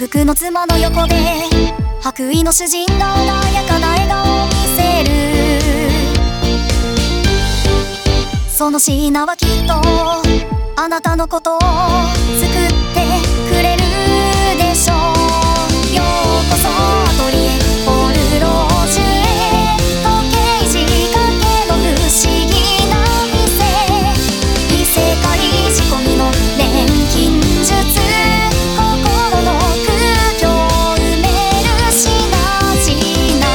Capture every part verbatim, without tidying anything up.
福の妻の横で白衣の主人が穏やかな笑顔を見せる。その品はきっとあなたのことを救ってくれるでしょう。ようこそアトリエポールロージュへ、時計仕掛けの不思議な店、異世界仕込みの錬金術、心の空虚を埋める品々。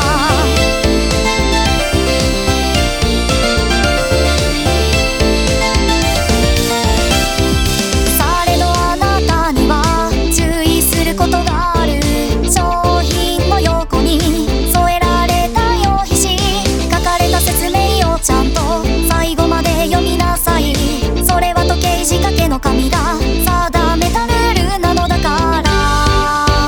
されどあなたには注意することがある。商品の横に添えられた用紙紙、書かれた説明をちゃんと最後まで読みなさい。それは時計仕掛けの神が定めたルールなのだから。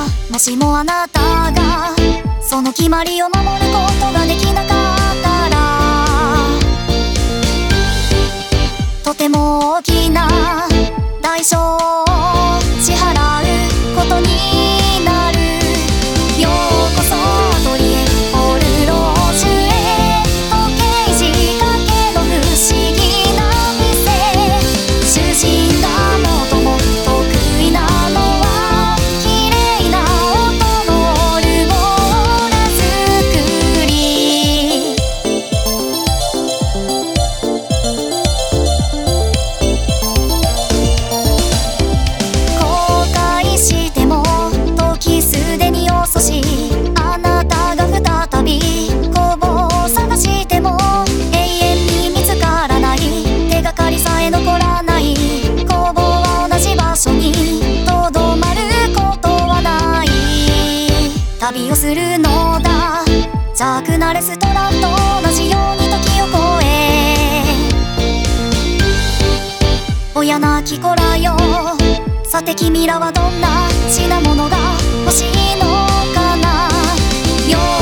もしもあなたがその決まりを守ることができなかったら、とても大きな代償を支払うことになる。ようこそアトリエポールロージュへ、時計仕掛けの不思議な店、主人が最も得意なのは綺麗な音のオルゴーラ作り。後悔しても時すでに遅し、あなたが再び工房を探しても永遠に見つからない、手がかりさえ残らない。工房は同じ場所にとどまることはない。旅をするのだ、邪悪なレストランと同じように時を超え。親なき子らよ、さて君らはどんな品物が欲しいのかな。よ